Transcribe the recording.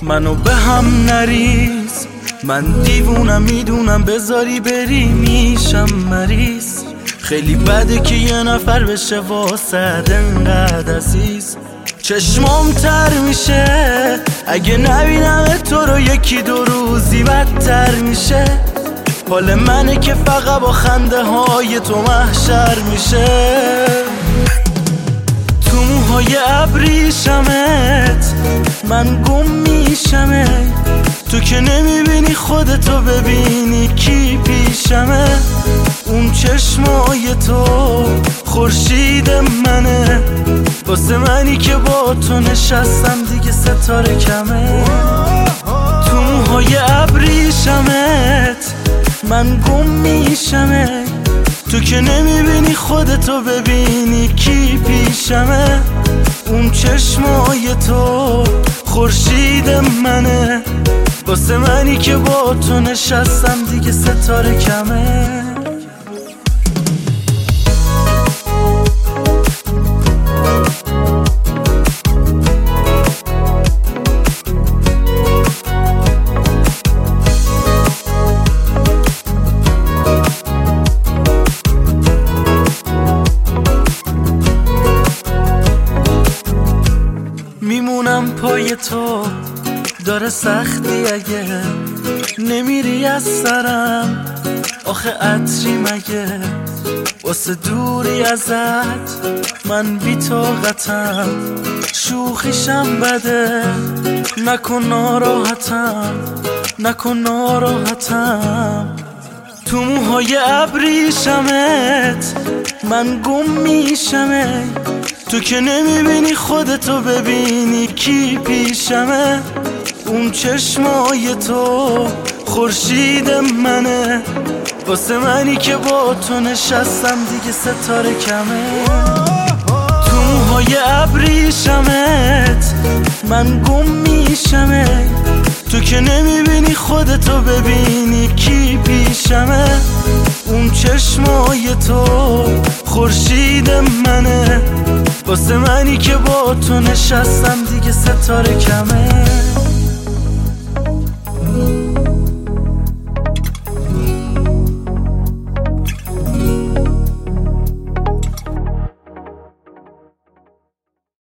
منو به هم نریز، من دیوونم میدونم بذاری بری میشم مریض. خیلی بده که یه نفر بشه واسه انقدر عزیز. چشمام تر میشه اگه نبینم تو رو، یکی دو روزی بدتر میشه. حال منه که فقط با خنده های تو محشر میشه. تو موهای ابریشمت من گم میشمه، تو که نمیبینی خودتو ببینی کی پیشمه. اون چشمای تو خورشید منه، واسه منی که با تو نشستم دیگه ستاره کمه. تو موهای ابریشمت من گم میشمه، تو که نمیبینی خودتو ببینی کی پیشمه. اون چشمای تو خورشید منه، واسه منی که با تو نشستم دیگه ستاره کمه. میمونم پای تو، داره سختی اگه نمیری از سرم. آخه عطری مگه واسه دوری ازت، من بی طاقتم. شوخیشم بده، نکن ناراحتم، نکن ناراحتم. تو موهای ابریشمت من گم میشمه، تو که نمیبینی خودتو ببینی کی پیشمه. اون چشمای تو خورشید منه، واسه منی که با تو نشستم دیگه ستاره کمه. تو موهای ابریشمت من گم میشمه، تو که نمیبینی خودتو ببینی کی پیشمه. اون چشمای تو خورشید منه، واسه منی که با تو نشستم دیگه ستاره